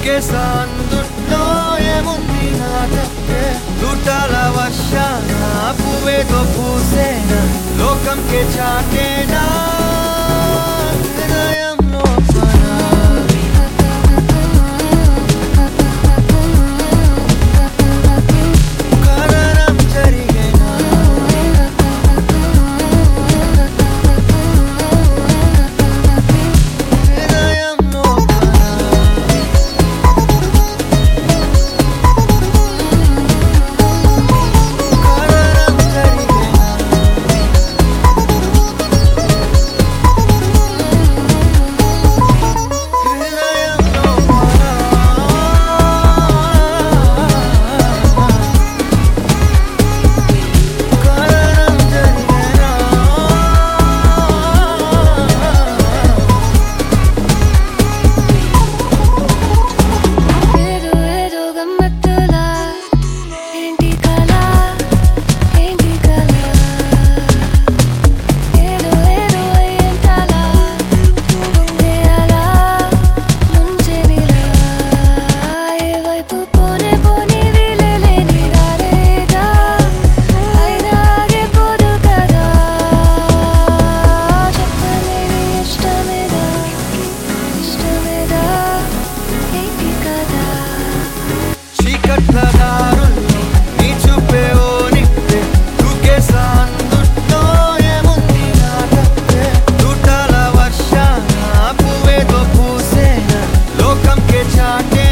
దూకేసా అందుట్లో ఏముంది నా తప్పే దుటాల వర్షాన పువ్వేతో పూసేనా లోకంకే చాటేనా హృదయంలో కరణం జరిగేనా హృదయంలో కరణం జరిగేనా హృదయంలో కరణం జరిగేనా ఏదో ఏదో గమ్మత్తులా ఏంటి కళ ఏంటి కళ ఏదో ఏదో అయ్యేంతలా ఉందే అలా ముంచెనిలా ఏ వైపు పోనే పోని వీలులేని దారేగా అయినా ఆగిపోదు కదా చెప్పలేని ఇష్టమేగా ఏంటి కదా చీకట్ల దారుల్లో నీ చూపే ఓ నిప్పే దూకేసా అందుట్లో ఏముంది నా తప్పే దుటాల వర్షాన పువ్వేతో పూసేనా లోకంకే చాటే